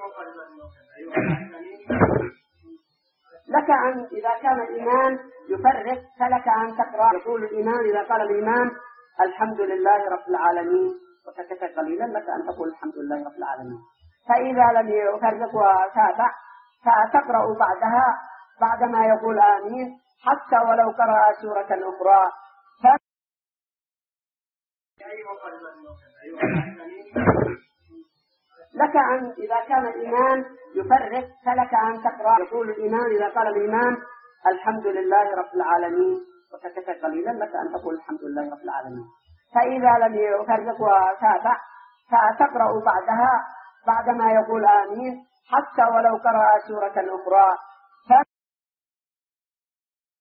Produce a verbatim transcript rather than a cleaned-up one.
لك أن إذا كان الإمام يفرق فلك أن تقرأ. يقول الإمام إذا قال الإمام الحمد لله رب العالمين وسكت قليلا لك أن تقول الحمد لله رب العالمين. فإذا لم يفرق وتابع فتقرأ بعدها بعدما يقول آمين حتى ولو قرأ سورة أخرى. لك أن إذا كان الإمام يفرق فلك أن تقرأ. يقول الإمام إذا قال الإمام الحمد لله رب العالمين وسكت قليلا لك أن تقول الحمد لله رب العالمين. فإذا لم يفرق وتابع فتقرأ بعدها بعدما يقول آمين حتى ولو قرأ سورة أخرى.